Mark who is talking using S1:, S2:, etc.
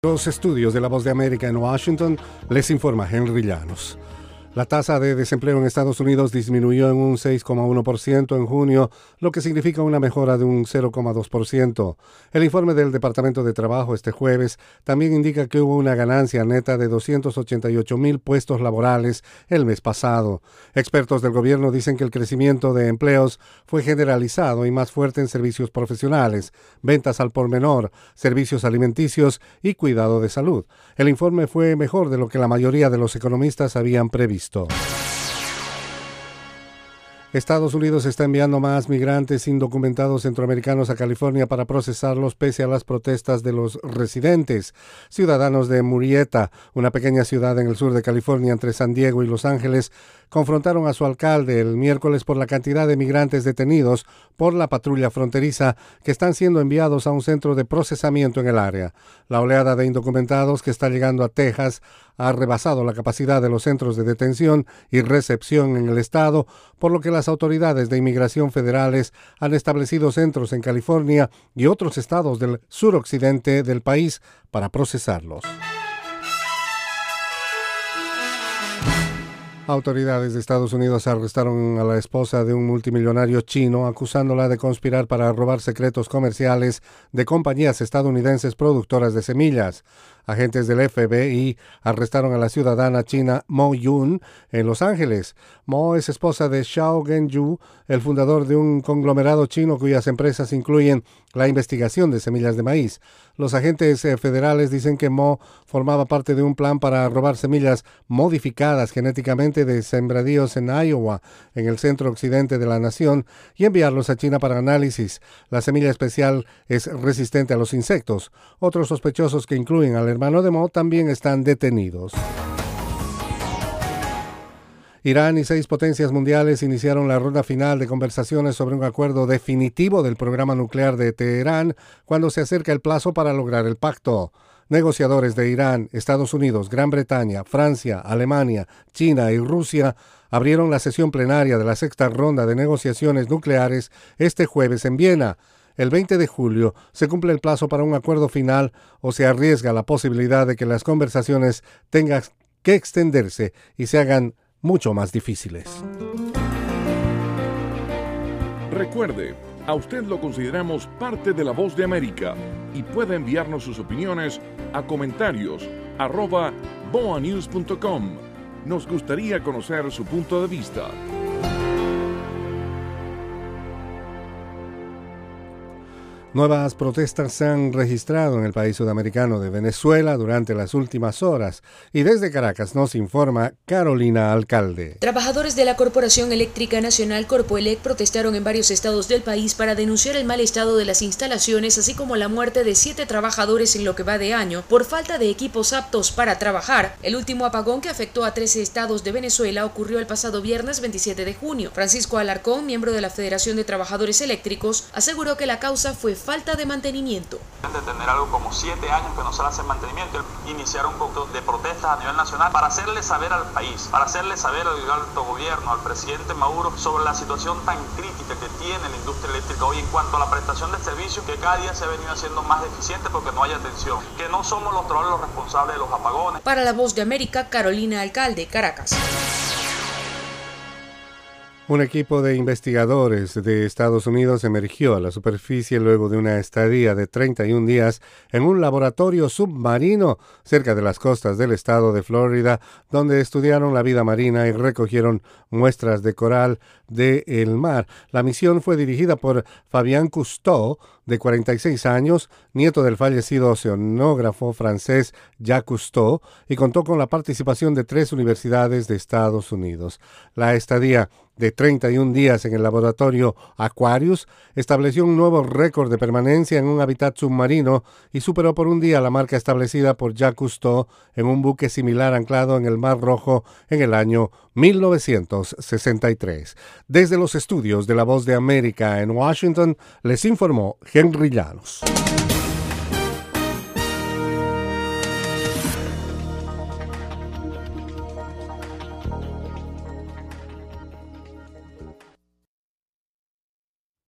S1: Los estudios de La Voz de América en Washington, les informa Henry Llanos. La tasa de desempleo en Estados Unidos disminuyó en un 6,1% en junio, lo que significa una mejora de un 0,2%. El informe del Departamento de Trabajo este jueves también indica que hubo una ganancia neta de 288,000 puestos laborales el mes pasado. Expertos del gobierno dicen que el crecimiento de empleos fue generalizado y más fuerte en servicios profesionales, ventas al por menor, servicios alimenticios y cuidado de salud. El informe fue mejor de lo que la mayoría de los economistas habían previsto. Estados Unidos está enviando más migrantes indocumentados centroamericanos a California para procesarlos pese a las protestas de los residentes. Ciudadanos de Murrieta, una pequeña ciudad en el sur de California entre San Diego y Los Ángeles, confrontaron a su alcalde el miércoles por la cantidad de migrantes detenidos por la patrulla fronteriza que están siendo enviados a un centro de procesamiento en el área. La oleada de indocumentados que está llegando a Texas ha rebasado la capacidad de los centros de detención y recepción en el estado, por lo que las autoridades de inmigración federales han establecido centros en California y otros estados del suroccidente del país para procesarlos. Autoridades de Estados Unidos arrestaron a la esposa de un multimillonario chino acusándola de conspirar para robar secretos comerciales de compañías estadounidenses productoras de semillas. Agentes del FBI arrestaron a la ciudadana china Mo Yun en Los Ángeles. Mo es esposa de Xiao Genju, el fundador de un conglomerado chino cuyas empresas incluyen la investigación de semillas de maíz. Los agentes federales dicen que Mo formaba parte de un plan para robar semillas modificadas genéticamente de sembradíos en Iowa, en el centro occidente de la nación, y enviarlos a China para análisis. La semilla especial es resistente a los insectos. Otros sospechosos, que incluyen al hermano de Mo, también están detenidos. Irán y 6 potencias mundiales iniciaron la ronda final de conversaciones sobre un acuerdo definitivo del programa nuclear de Teherán cuando se acerca el plazo para lograr el pacto. Negociadores de Irán, Estados Unidos, Gran Bretaña, Francia, Alemania, China y Rusia abrieron la sesión plenaria de la 6ª ronda de negociaciones nucleares este jueves en Viena. El 20 de julio se cumple el plazo para un acuerdo final o se arriesga la posibilidad de que las conversaciones tengan que extenderse y se hagan mucho más difíciles.
S2: Recuerde, a usted lo consideramos parte de La Voz de América y puede enviarnos sus opiniones a comentarios@boanews.com. Nos gustaría conocer su punto de vista.
S1: Nuevas protestas se han registrado en el país sudamericano de Venezuela durante las últimas horas, y desde Caracas nos informa Carolina Alcalde.
S3: Trabajadores de la Corporación Eléctrica Nacional Corpoelec protestaron en varios estados del país para denunciar el mal estado de las instalaciones, así como la muerte de 7 trabajadores en lo que va de año por falta de equipos aptos para trabajar. El último apagón, que afectó a 13 estados de Venezuela, ocurrió el pasado viernes 27 de junio. Francisco Alarcón, miembro de la Federación de Trabajadores Eléctricos, aseguró que la causa fue falta de mantenimiento.
S4: De tener algo como 7 años que no se le hace mantenimiento, iniciaron un poco de protestas a nivel nacional para hacerle saber al país, para hacerle saber al alto gobierno, al presidente Maduro, sobre la situación tan crítica que tiene la industria eléctrica hoy en cuanto a la prestación de servicios, que cada día se ha venido haciendo más deficiente porque no hay atención, que no somos los trabajadores los responsables de los apagones.
S3: Para La Voz de América, Carolina Alcalde, Caracas.
S1: Un equipo de investigadores de Estados Unidos emergió a la superficie luego de una estadía de 31 días en un laboratorio submarino cerca de las costas del estado de Florida, donde estudiaron la vida marina y recogieron muestras de coral del mar. La misión fue dirigida por Fabien Cousteau, de 46 años, nieto del fallecido oceanógrafo francés Jacques Cousteau, y contó con la participación de 3 universidades de Estados Unidos. La estadía de 31 días en el laboratorio Aquarius estableció un nuevo récord de permanencia en un hábitat submarino y superó por un día la marca establecida por Jacques Cousteau en un buque similar anclado en el Mar Rojo en el año 1963. Desde los estudios de La Voz de América en Washington, les informó Henry Llanos.